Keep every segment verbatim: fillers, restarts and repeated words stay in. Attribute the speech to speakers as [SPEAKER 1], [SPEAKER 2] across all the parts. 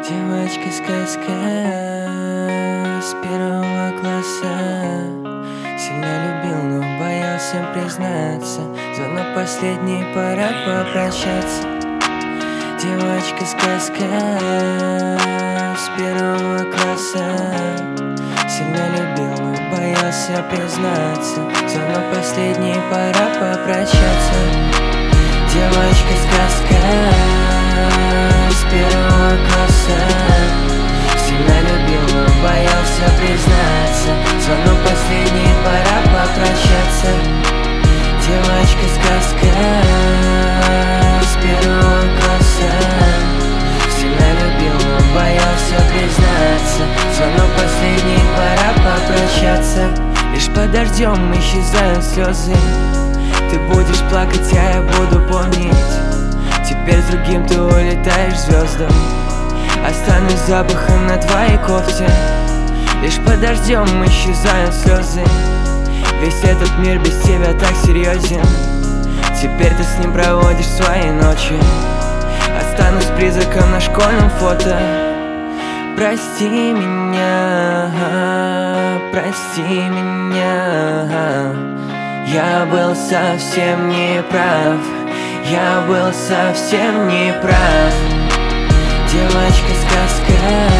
[SPEAKER 1] Девочка-сказка с первого класса. Сильно любил, но боялся признаться. Звонок последний, пора попрощаться. Девочка-сказка с первого класса. Сильно любил, но боялся признаться. Звонок последний, пора попрощаться. Девочка-сказка с первого класса. Сильно любил, но боялся признаться. Звонок последний, пора попрощаться. Девочка-сказка с первого класса. Сильно любил, но боялся признаться. Звонок последний, пора попрощаться. Лишь под дождем исчезают слезы. Ты будешь плакать, а я буду помнить. Теперь с другим ты улетаешь звездам. Останусь запахом на твоей кофте. Лишь под дождем исчезают слезы. Весь этот мир без тебя так серьезен. Теперь ты с ним проводишь свои ночи. Останусь призраком на школьном фото. Прости меня, прости меня. Я был совсем не прав. Я был совсем не прав. Девочка-сказка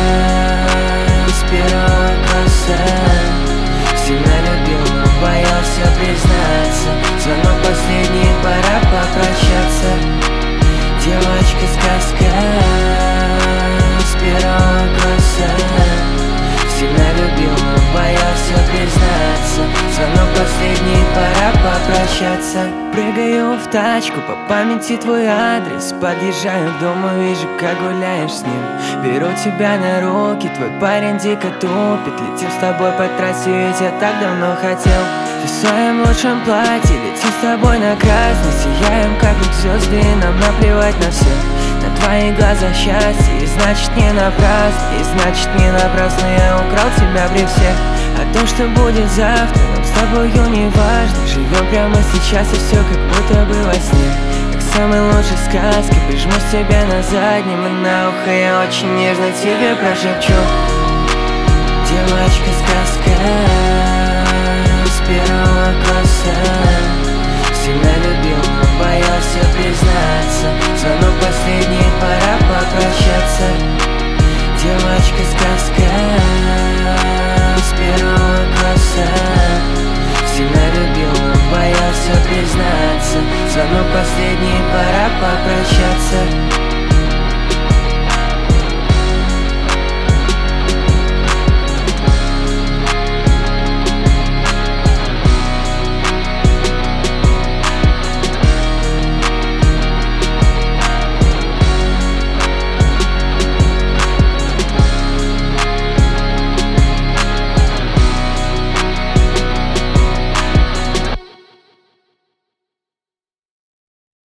[SPEAKER 1] с первого класса. Сильно любил, но боялся признаться. Звонок последний, пора попрощаться. Девочка-сказка с первого класса. Сильно любил, но боялся признаться. Звонок последний, пора попрощаться. Прыгаю в тачку, по памяти твой адрес. Подъезжаю к дому, вижу, как гуляешь с ним. Беру тебя на руки, твой парень дико тупит. Летим с тобой по трассе, ведь я так давно хотел. Ты в своем лучшем платье, летим с тобой на красный. Сияем, как ведь звезды, и нам наплевать на всех. На твои глаза счастье, и значит не напрасно. И значит не напрасно я украл тебя при всех. А то, что будет завтра, нам с тобою не важно. Живем прямо сейчас, и все как будто бы во сне. Как в самой лучшей сказке, прижмусь тебе на заднем. И на ухо я очень нежно тебе прошепчу. Девочка-сказка с первого класса. Сильно любил, но боялся признаться. Звонок последний, пора попрощаться. Девочка-сказка с первого класса. Сильно любил, но боялся признаться. Звонок последний, пора попрощаться.